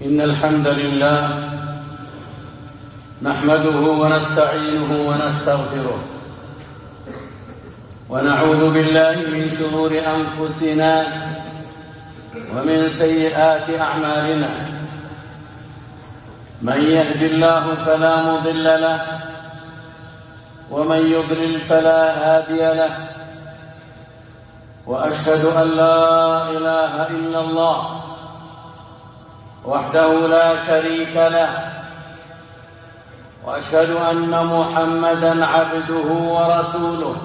إن الحمد لله نحمده ونستعينه ونستغفره ونعوذ بالله من شرور أنفسنا ومن سيئات أعمالنا. من يهد الله فلا مضل له ومن يضلل فلا هادي له، وأشهد أن لا إله إلا الله وحده لا شريك له، وأشهد أن محمدا عبده ورسوله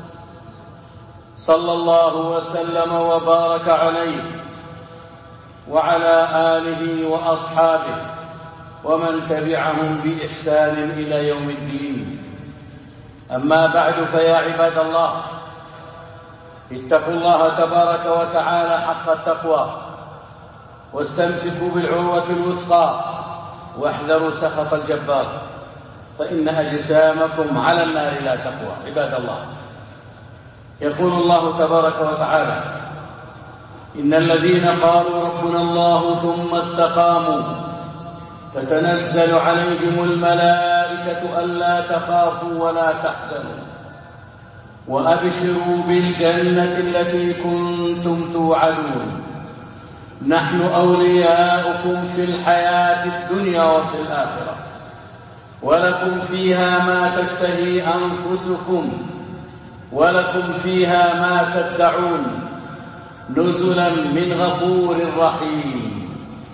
صلى الله وسلم وبارك عليه وعلى آله وأصحابه ومن تبعهم بإحسان إلى يوم الدين. أما بعد، فيا عباد الله، اتقوا الله تبارك وتعالى حق التقوى واستمسكوا بالعروة الوثقى واحذروا سخط الجبار، فإن أجسامكم على النار لا تقوى. عباد الله، يقول الله تبارك وتعالى: إن الذين قالوا ربنا الله ثم استقاموا تتنزل عليهم الملائكة ألا تخافوا ولا تحزنوا وأبشروا بالجنة التي كنتم توعدون، نحن أولياؤكم في الحياة الدنيا وفي الآخرة، ولكم فيها ما تشتهي أنفسكم ولكم فيها ما تدعون، نزلا من غفور رحيم.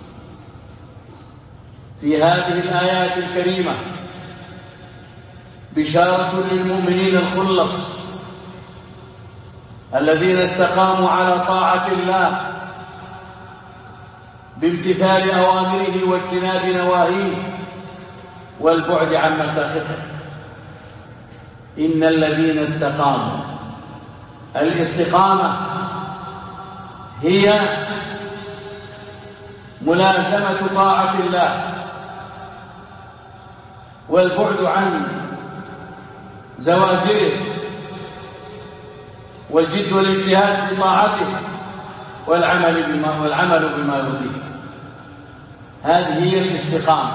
في هذه الآيات الكريمة بشارة للمؤمنين الخلص الذين استقاموا على طاعة الله بامتثال أوامره واجتناب نواهيه والبعد عن مساخطه. إن الذين استقاموا، الاستقامة هي ملازمة طاعة الله والبعد عن زواجره والجد والاجتهاد في طاعته والعمل بما يرضيه. هذه هي الاستقامة.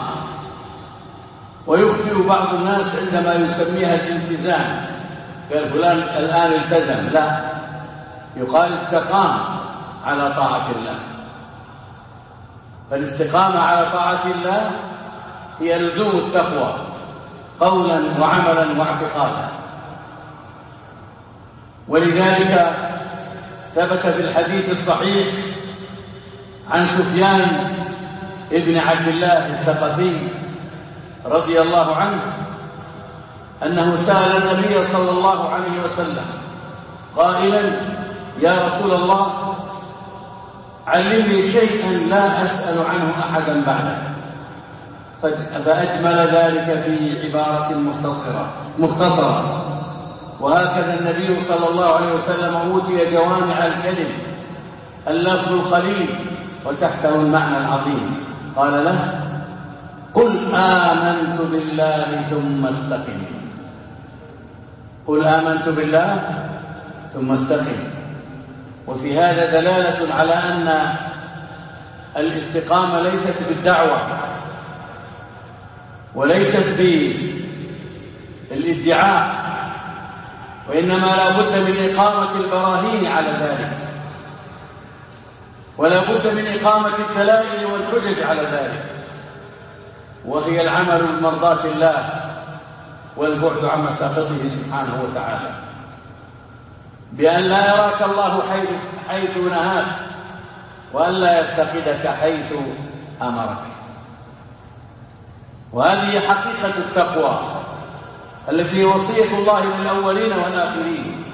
ويخطئ بعض الناس عندما يسميها الالتزام، قال فلان الآن التزم. لا، يقال استقام على طاعة الله. فالاستقامة على طاعة الله هي لزوم التقوى قولا وعملا واعتقادا. ولذلك ثبت في الحديث الصحيح عن سفيان ابن عبد الله الثقفي رضي الله عنه أنه سأل النبي صلى الله عليه وسلم قائلا: يا رسول الله، علمني شيئا لا أسأل عنه أحدا بعدك. فأجمل ذلك في عبارة مختصرة. وهكذا النبي صلى الله عليه وسلم أوتي جوامع الكلم، اللفظ القليل وتحته المعنى العظيم. قال له: قل آمنت بالله ثم استقم. قل آمنت بالله ثم استقم. وفي هذا دلالة على أن الاستقامة ليست بالدعوة وليست بالادعاء، وإنما لا بد من إقامة البراهين على ذلك، ولا بد من إقامة الدلائل والحجج على ذلك، وهي العمل بمرضاة الله والبعد عن مساخطه سبحانه وتعالى، بأن لا يراك الله حيث نهاك، وأن لا يفتقدك حيث أمرك. وهذه حقيقة التقوى التي هي وصية الله للأولين والآخرين.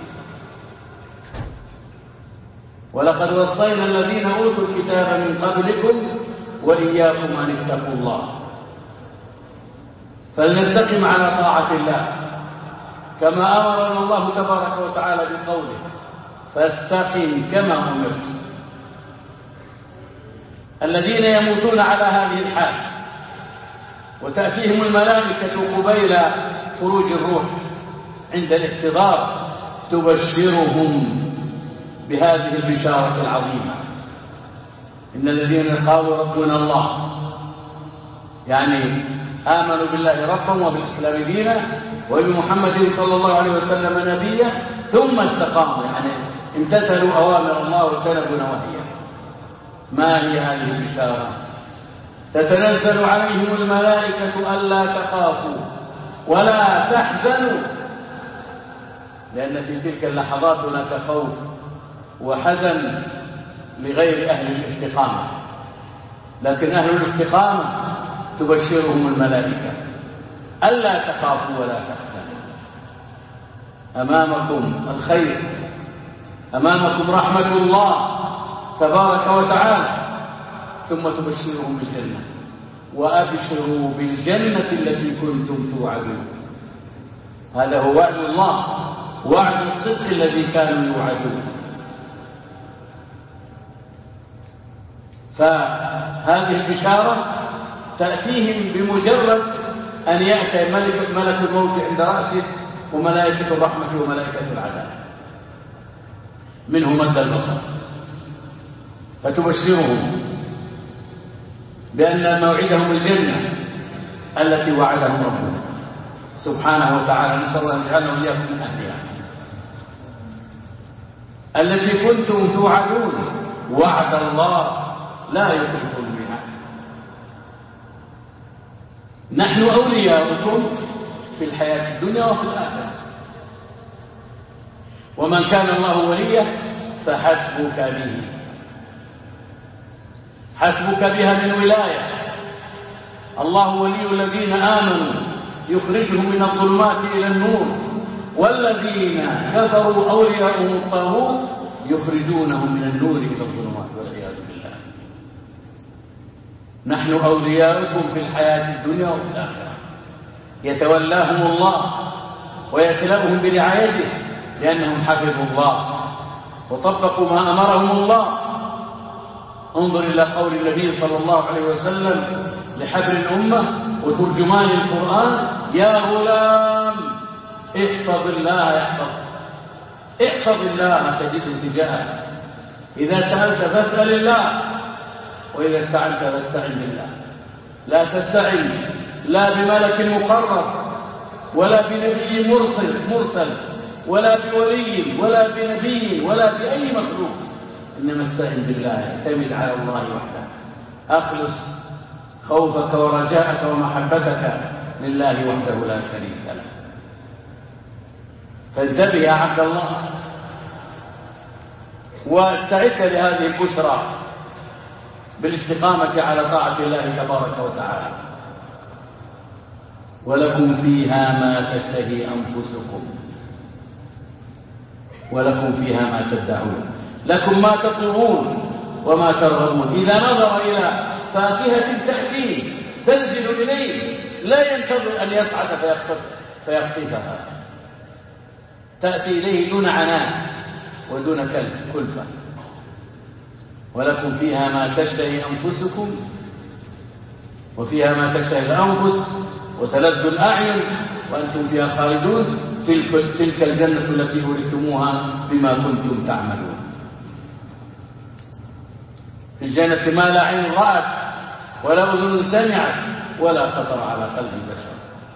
ولقد وصينا الذين أوتوا الكتاب من قبلكم وإياكم أن اتقوا الله. فلنستقم على طاعة الله كما أمرنا الله تبارك وتعالى بقوله: فاستقم كما أمرت. الذين يموتون على هذه الحال وتأتيهم الملائكة قبيل خروج الروح عند الاحتضار تبشرهم بهذه البشارة العظيمة: إن الذين قالوا ربنا الله يعني آمنوا بالله ربا وبالإسلام دينا وبمحمد صلى الله عليه وسلم نبيا ثم استقاموا، يعني امتثلوا أوامر الله واجتنبوا نواهيه. ما هي هذه البشارة؟ تتنزل عليهم الملائكة ألا تخافوا ولا تحزنوا، لأن في تلك اللحظات هناك خوف وحزن لغير أهل الاستقامة، لكن أهل الاستقامة تبشرهم الملائكة ألا تخافوا ولا تحزنوا، أمامكم الخير، أمامكم رحمة الله تبارك وتعالى، ثم تبشرهم بالجنة، وأبشروا بالجنة التي كنتم توعدون. هذا هو وعد الله، وعد الصدق الذي كانوا يوعدون. فهذه البشارة تأتيهم بمجرد أن يأتي ملك الموت عند رأسه وملائكة الرحمة وملائكة العذاب، منه مد البصر، فتبشرهم بأن موعدهم الجنة التي وعدهم ربنا سبحانه وتعالى، نسأل الله أن يجعلنا وإياكم من أهلها، التي كنتم توعدون. وعد الله لا يخلف الميعاد. نحن أولياؤكم في الحياة الدنيا وفي الآخرة، ومن كان الله وليه فحسبك به، حسبك بها من ولاية. الله ولي الذين آمنوا يخرجهم من الظلمات إلى النور، والذين كفروا أولياؤهم الطاغوت يخرجونهم من النور إلى الظلمات والعياذ بالله. نحن أولياؤكم في الحياة الدنيا وفي الآخرة، يتولاهم الله ويكلأهم برعايته لأنهم حفظوا الله وطبقوا ما أمرهم الله. انظر إلى قول النبي صلى الله عليه وسلم لحبر الأمة وترجمان القرآن: يا غلام احفظ الله يحفظك، احفظ الله تجده تجاهك، إذا سألت فاسأل الله، وإذا استعنت فاستعن بالله. لا تستعن لا بملك مقرب ولا بنبي مرسل ولا بولي ولا بنبي ولا بأي مخلوق، إنما استعن بالله، اعتمد على الله وحده، أخلص خوفك ورجاءك ومحبتك لله وحده لا شريك له. فانتبه يا عبد الله واستعد لهذه البشرى بالاستقامة على طاعة الله تبارك وتعالى. ولكم فيها ما تشتهي أنفسكم ولكم فيها ما تدعون، لكم ما تطلبون وما ترغبون. إذا نظر إلى فاكهة تأتي تنزل إليه لا ينتظر أن يصعد فيخطفها، تأتي إليه دون عناء ودون كلفة. ولكم فيها ما تشتهي أنفسكم وفيها ما تشتهي الأنفس وتلذ الأعين وأنتم فيها خالدون، تلك الجنة التي أورثتموها بما كنتم تعملون. في الجنة ما لا عين رأت ولا أذن سمعت ولا خطر على قلب بشر،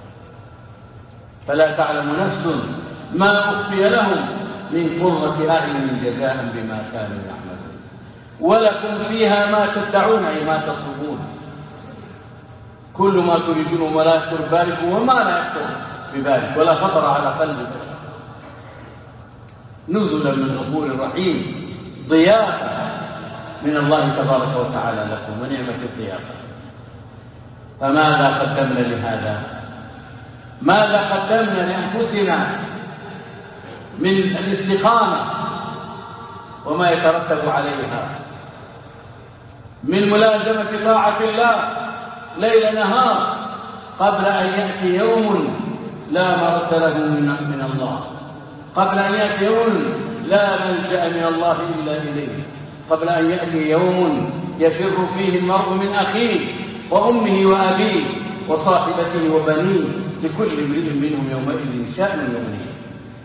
فلا تعلم نفس ما أخفي لهم من قرة أعين جزاء بما كانوا يعملون. ولكم فيها ما تدعون، أي ما تطلبون، كل ما تريدون ولا يخطر ببالكم وما لا يخطر ببالك ولا خطر على قلب بشر، نزلا من غفور رحيم، ضيافة من الله تبارك وتعالى لكم، ونعمة الضيافة. فماذا قدمنا لهذا؟ ماذا قدمنا لأنفسنا من الاستقامة وما يترتب عليها من ملازمة طاعة الله ليل نهار، قبل أن يأتي يوم لا مرد له من الله، قبل أن يأتي يوم لا ملجأ من الله إلا إليه، قبل أن يأتي يوم يفر فيه المرء من أخيه وأمه وأبيه وصاحبته وبنيه، لكل امرئ منهم يومئذ شأن يغنيه،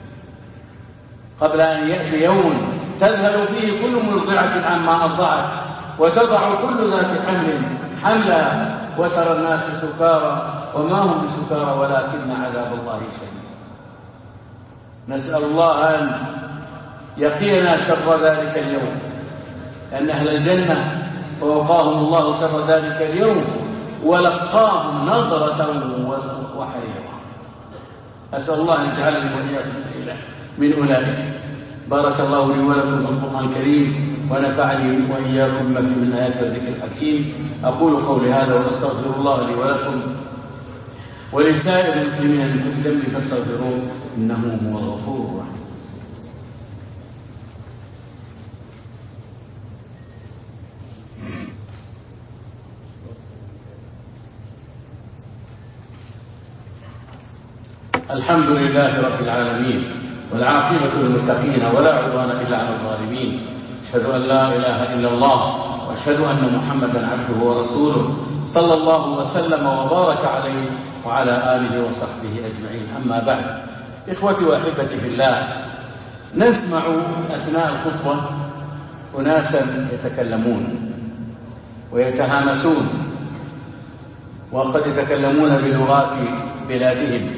قبل أن يأتي يوم تذهل فيه كل مرضعة عما أرضعت وتضع كل ذات حمل حملها وترى الناس سكارى وما هم بسكارى ولكن عذاب الله شديد. نسأل الله أن يقينا شر ذلك اليوم، لأن أهل الجنة فوقاهم الله شر ذلك اليوم ولقاهم نظرة وحريرة. أسأل الله أن يجعلني وإياكم من أولئك. بارك الله لي ولكم في القرآن الكريم ونفعني وإياكم بما فيه من آيات الذكر الحكيم. أقول قولي هذا وأستغفر الله لي ولكم ولسائر المسلمين من كل ذنب فاستغفروه إنه هو الغفور الرحيم. الحمد لله رب العالمين والعاقبة للمتقين ولا عدوان إلا على الظالمين. أشهد أن لا إله إلا الله وأشهد أن محمدا عبده ورسوله صلى الله وسلم وبارك عليه وعلى آله وصحبه أجمعين. أما بعد، إخوتي وأحبتي في الله، نسمع أثناء الخطبة أناسا يتكلمون ويتهامسون وقد يتكلمون بلغات بلادهم،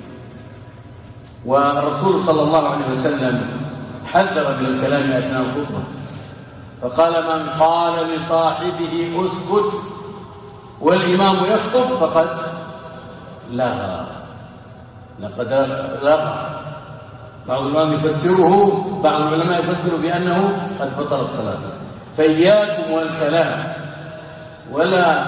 والرسول صلى الله عليه وسلم حذر من الكلام أثناء الخطبة فقال: من قال لصاحبه اسكت والإمام يخطب فقد لغى. لقد لغى. بعض العلماء يفسره بأنه قد بطلت صلاته. فإياكم والكلام ولا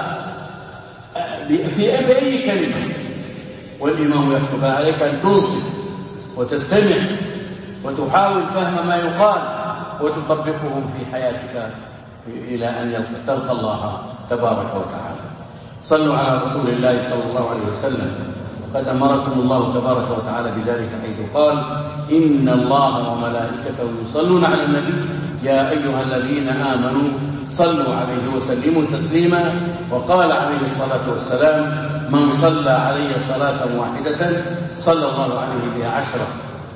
في أي كلمة والإمام يخطب، عليك أن تنصت وتستمع وتحاول فهم ما يقال وتطبقه في حياتك إلى أن تلقى الله تبارك وتعالى. صلوا على رسول الله صلى الله عليه وسلم، وقد أمركم الله تبارك وتعالى بذلك حيث قال: إن الله وملائكته يصلون على النبي يا أيها الذين آمنوا صلوا عليه وسلموا تسليما. وقال عليه الصلاة والسلام: من صلى علي صلاة واحدة صلى الله عليه بها 10.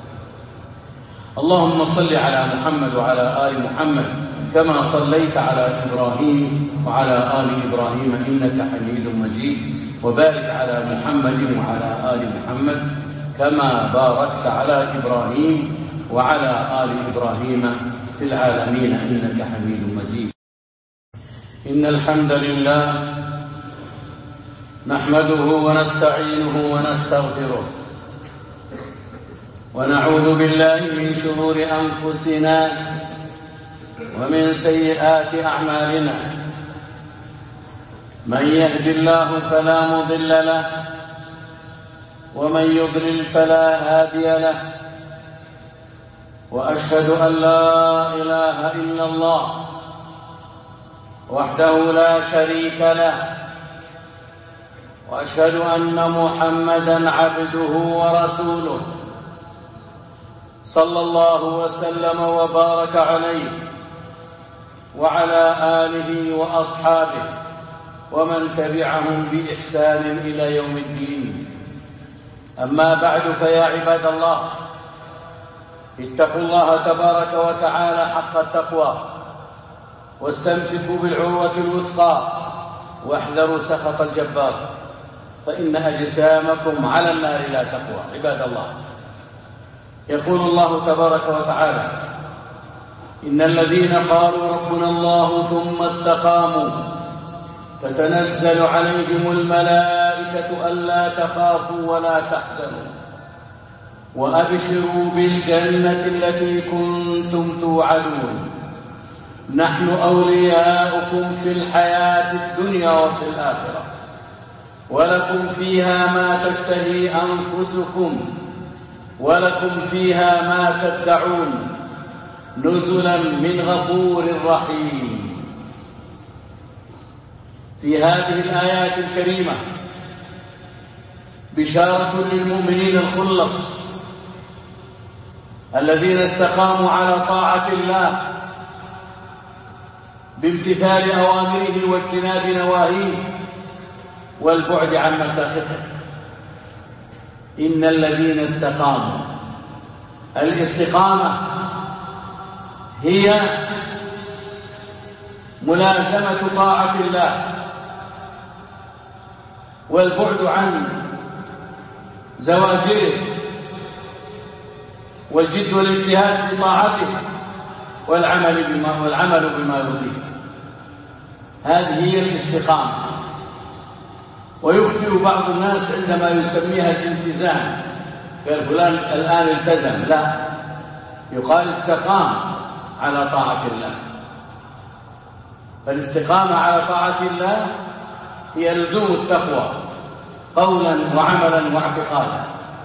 اللهم صل على محمد وعلى آل محمد كما صليت على إبراهيم وعلى آل إبراهيم إنك حميد مجيد، وبارك على محمد وعلى آل محمد كما باركت على إبراهيم وعلى آل إبراهيم في العالمين إنك حميد مجيد. إن الحمد لله نحمده ونستعينه ونستغفره ونعوذ بالله من شرور أنفسنا ومن سيئات أعمالنا. من يهد الله فلا مضل له ومن يضلل فلا هادي له، وأشهد أن لا إله إلا الله وحده لا شريك له، وأشهد أن محمدا عبده ورسوله صلى الله وسلم وبارك عليه وعلى آله وأصحابه ومن تبعهم بإحسان إلى يوم الدين. أما بعد، فيا عباد الله، اتقوا الله تبارك وتعالى حق التقوى واستمسكوا بالعروة الوثقى واحذروا سخط الجبار، فإن أجسامكم على النار لا تقوى. عباد الله، يقول الله تبارك وتعالى: إن الذين قالوا ربنا الله ثم استقاموا تتنزل عليهم الملائكة ألا تخافوا ولا تحزنوا وأبشروا بالجنة التي كنتم توعدون نحن أولياؤكم في الحياة الدنيا وفي الآخرة ولكم فيها ما تشتهي أنفسكم ولكم فيها ما تدعون نزلا من غفور رحيم. في هذه الآيات الكريمة بشارة للمؤمنين الخلص الذين استقاموا على طاعة الله بامتثال أوامره واجتناب نواهيه والبعد عن مساخطه. إن الذين استقاموا، الاستقامة هي ملازمة طاعة الله والبعد عن زواجره والجد والاجتهاد في طاعته والعمل بما يرضيه. هذه هي الاستقامة. ويخطئ بعض الناس عندما يسميها الالتزام، قال فلان الآن التزم، لا، يقال استقام على طاعة الله. فالاستقامة على طاعة الله هي لزوم التقوى قولا وعملا واعتقادا.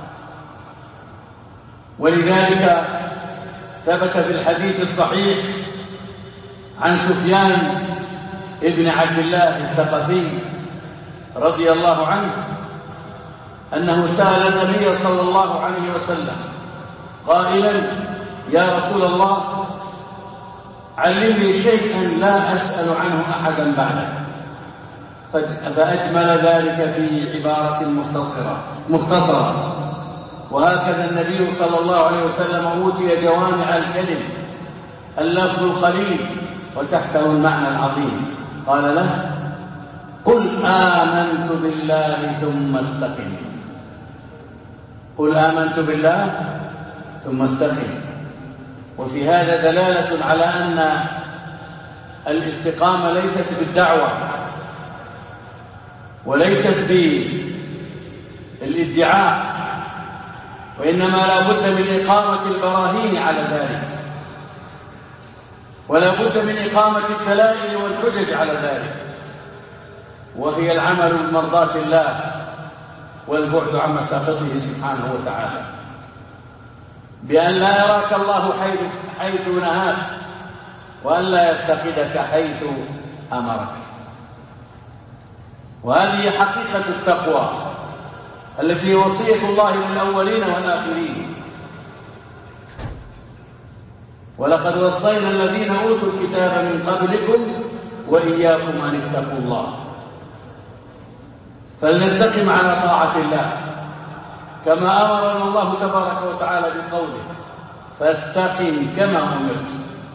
ولذلك ثبت في الحديث الصحيح عن سفيان ابن عبد الله الثقفي رضي الله عنه أنه سأل النبي صلى الله عليه وسلم قائلا: يا رسول الله، علمني شيئا لا أسأل عنه أحدا بعدك. فأجمل ذلك في عبارة مختصرة. وهكذا النبي صلى الله عليه وسلم أوتي جوامع الكلم، اللفظ القليل وتحته المعنى العظيم. قال له: قل آمنت بالله ثم استقم. قل آمنت بالله ثم استقم. وفي هذا دلالة على أن الاستقامة ليست بالدعوة وليست بالادعاء، وإنما لا بد من إقامة البراهين على ذلك، ولا بد من إقامة الدلائل والحجج على ذلك، وهي العمل بمرضاة الله والبعد عن مساخطه سبحانه وتعالى، بأن لا يراك الله حيث نهاك، وأن لا يفتقدك حيث أمرك. وهذه حقيقة التقوى التي هي وصية الله للأولين والآخرين. ولقد وصينا الذين أوتوا الكتاب من قبلكم وإياكم أن اتقوا الله. فلنستقم على طاعة الله كما أمرنا الله تبارك وتعالى بقوله: فاستقم كما أمرت.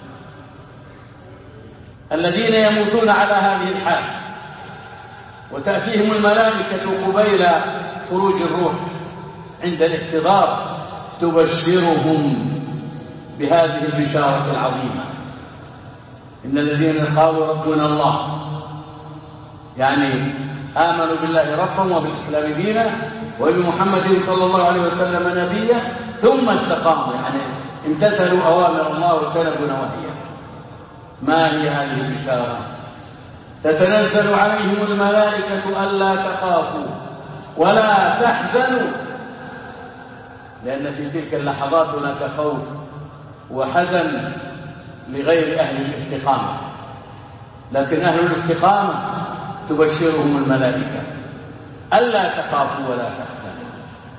الذين يموتون على هذه الحال وتأتيهم الملائكة قبيل خروج الروح عند الاحتضار تبشرهم بهذه البشارة العظيمة: إن الذين قالوا ربنا الله، يعني آمنوا بالله ربا وبالإسلام دينا وبمحمد صلى الله عليه وسلم نبيا، ثم استقاموا، يعني امتثلوا أوامر الله واجتنبوا نواهيه. ما هي هذه البشارة؟ تتنزل عليهم الملائكة ألا تخافوا ولا تحزنوا، لأن في تلك اللحظات هناك خوف وحزن لغير أهل الاستقامة، لكن أهل الاستقامة تبشرهم الملائكة ألا تخافوا ولا تحزنوا،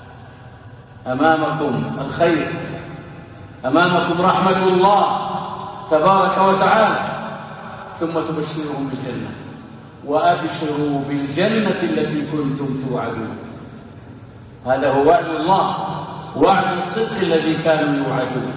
أمامكم الخير، أمامكم رحمة الله تبارك وتعالى، ثم تبشرهم بالجنة: وأبشروا بالجنة التي كنتم توعدون. هذا هو وعد الله، وعد الصدق الذي كانوا يوعدون.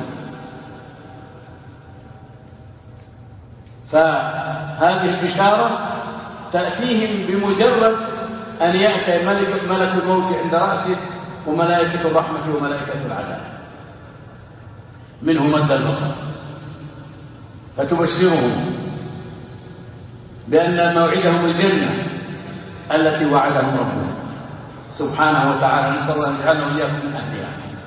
فهذه البشارة تأتيهم بمجرد أن يأتي ملك الموت عند رأسه وملائكة الرحمة وملائكة العذاب، منه مد البصر، فتبشرهم بأن موعدهم الجنة التي وعدهم ربهم سبحانه وتعالى. نسأل الله أن يجعلنا وإياكم من أهلها،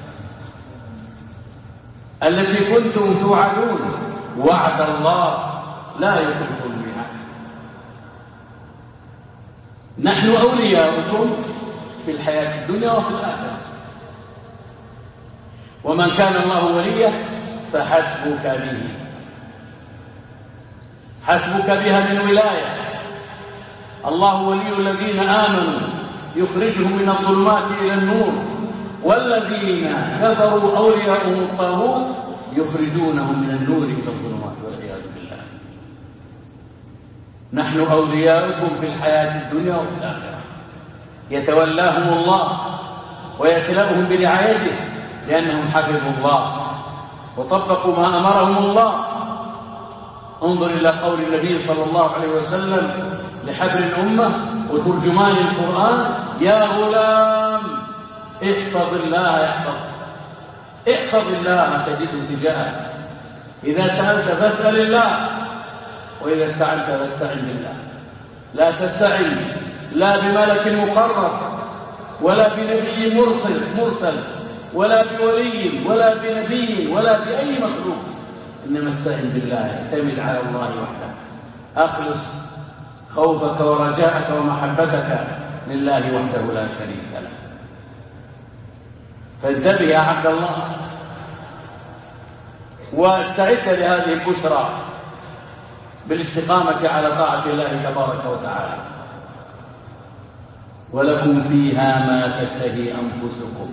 التي كنتم توعدون. وعد الله لا يخلف الميعاد. نحن أولياؤكم في الحياة الدنيا وفي الآخرة، ومن كان الله وليه فحسبك به، حسبك بها من ولاية. الله ولي الذين آمنوا يخرجهم من الظلمات إلى النور، والذين كفروا أولياؤهم الطاغوت يخرجونهم من النور إلى الظلمات والعياذ بالله. نحن أولياؤكم في الحياة الدنيا وفي الآخرة، يتولاهم الله ويكلأهم برعايته لأنهم حفظوا الله وطبقوا ما أمرهم الله. انظر إلى قول النبي صلى الله عليه وسلم لحبر الأمة: وترجمان القرآن: يا غلام احفظ الله يحفظك، احفظ الله تجده تجاهك، إذا سألت فاسأل الله، وإذا استعنت فاستعن بالله. لا تستعن لا بملك مقرب ولا بنبي مرسل ولا بولي ولا بنبي ولا بأي مخلوق، إنما استعن بالله، اعتمد على الله وحده، أخلص خوفك ورجاءك ومحبتك لله وحده لا شريك له. فانتبه يا عبد الله، واستعد لهذه البشرى بالاستقامة على طاعة الله تبارك وتعالى. ولكم فيها ما تشتهي أنفسكم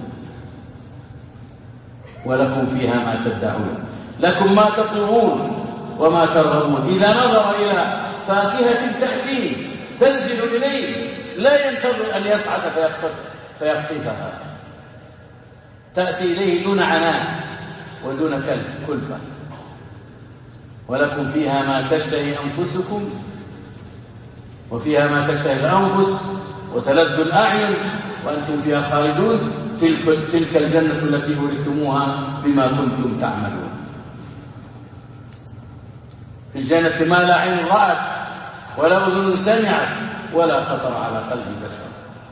ولكم فيها ما تدعون، لكم ما تطلبون وما ترغبون. إذا نظر إلى فاكهة تأتي تنزل إليه لا ينتظر أن يصعد فيخطفها، تأتي إليه دون عناء ودون كلفة. ولكم فيها ما تشتهي أنفسكم وفيها ما تشتهي الأنفس وتلذ الأعين وأنتم فيها خالدون، تلك الجنة التي أورثتموها بما كنتم تعملون. في الجنة ما لا عين رأت ولا أذن سمعت ولا خطر على قلب بشر،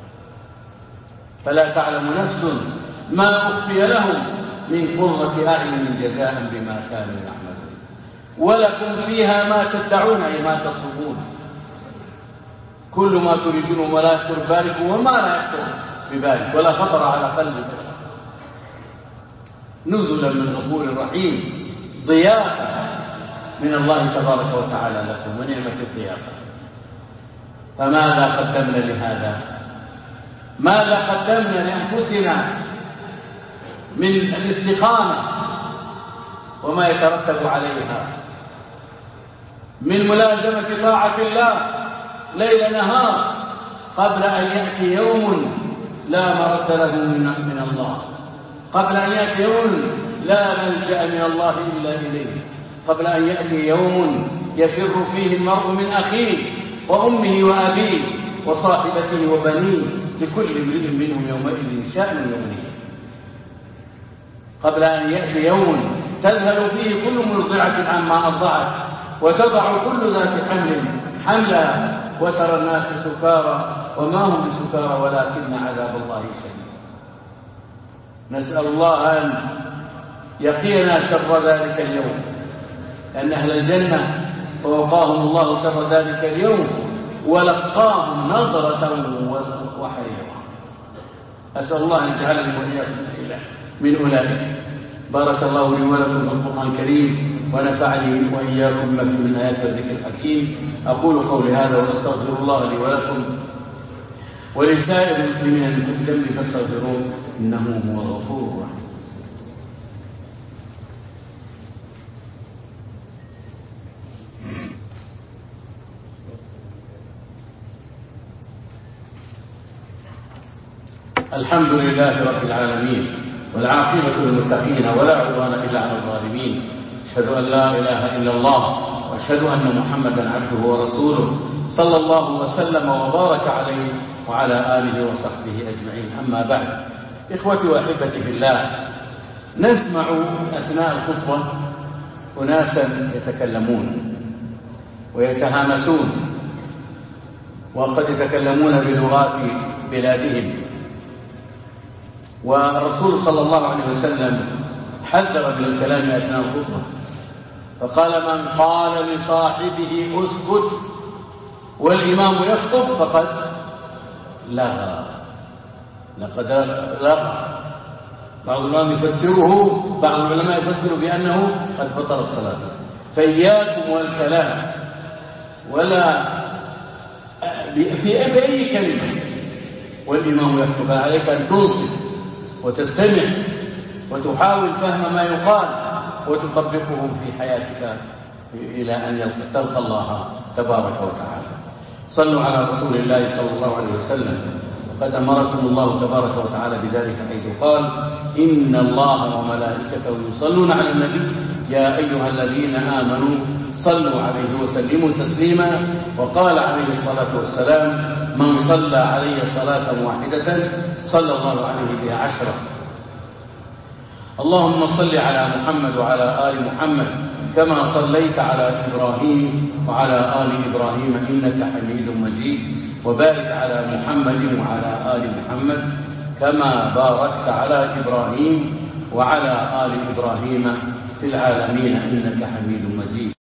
فلا تعلم نفس ما أخفي لهم من قرة أعين جزاء بما كانوا يعملون. ولكم فيها ما تدعون، أي ما تطلبون، كل ما تريدون ولا يخطر ببالكم وما لا يخطر ببالك ولا خطر على قلب بشر، نزلا من غفور رحيم، ضيافة من الله تبارك وتعالى لكم، ونعمة الضيافة. فماذا قدمنا لهذا؟ ماذا قدمنا لأنفسنا من الاستقامة وما يترتب عليها من ملازمة طاعة الله ليل نهار، قبل أن يأتي يوم لا مرد له من الله، قبل أن يأتي يوم لا ملجأ من الله إلا إليه، قبل أن يأتي يوم يفر فيه المرء من أخيه وأمه وأبيه وصاحبته وبنيه، لكل امرئ منهم يومئذ شأن يغنيه، قبل أن يأتي يوم تذهل فيه كل مرضعة عما أرضعت وتضع كل ذات حمل حملها وترى الناس سكارى وما هم بسكارى ولكن عذاب الله شديد. نسأل الله أن يقينا شر ذلك اليوم، لأن أهل الجنة فوقاهم الله شر ذلك اليوم ولقاهم نظرة وحريرة. أسأل الله أن يجعلني وإياكم من أولئك. بارك الله لي ولكم في القرآن الكريم ونفعني وإياكم بما فيه من آيات الذكر الحكيم. أقول قولي هذا وأستغفر الله لي ولكم ولسائر المسلمين من كل ذنب فاستغفروه إنه هو الغفور الرحيم. الحمد لله رب العالمين والعاقبة للمتقين ولا عدوان إلا على الظالمين. أشهد أن لا إله إلا الله وأشهد أن محمدا عبده ورسوله صلى الله وسلم وبارك عليه وعلى آله وصحبه أجمعين. أما بعد، إخوتي وأحبتي في الله، نسمع أثناء الخطبة أناسا يتكلمون ويتهامسون وقد يتكلمون بلغات بلادهم، والرسول صلى الله عليه وسلم حذر من الكلام أثناء الخطبة فقال: من قال لصاحبه اسكت والإمام يخطب فقد لغى. لقد لغى. بعض العلماء يفسره بأنه قد بطلت صلاته. فإياكم والكلام ولا في أي كلمة والإمام يخطب، عليك أن تنصت وتستمع وتحاول فهم ما يقال وتطبقه في حياتك إلى أن تلقى الله تبارك وتعالى. صلوا على رسول الله صلى الله عليه وسلم، وقد أمركم الله تبارك وتعالى بذلك حيث قال: إن الله وملائكته يصلون على النبي يا أيها الذين آمنوا صلوا عليه وسلموا تسليما. وقال عليه الصلاة والسلام: من صلى علي صلاة واحدة صلى الله عليه بها 10. اللهم صل على محمد وعلى آل محمد كما صليت على إبراهيم وعلى آل إبراهيم إنك حميد مجيد، وبارك على محمد وعلى آل محمد كما باركت على إبراهيم وعلى آل إبراهيم في العالمين إنك حميد مجيد.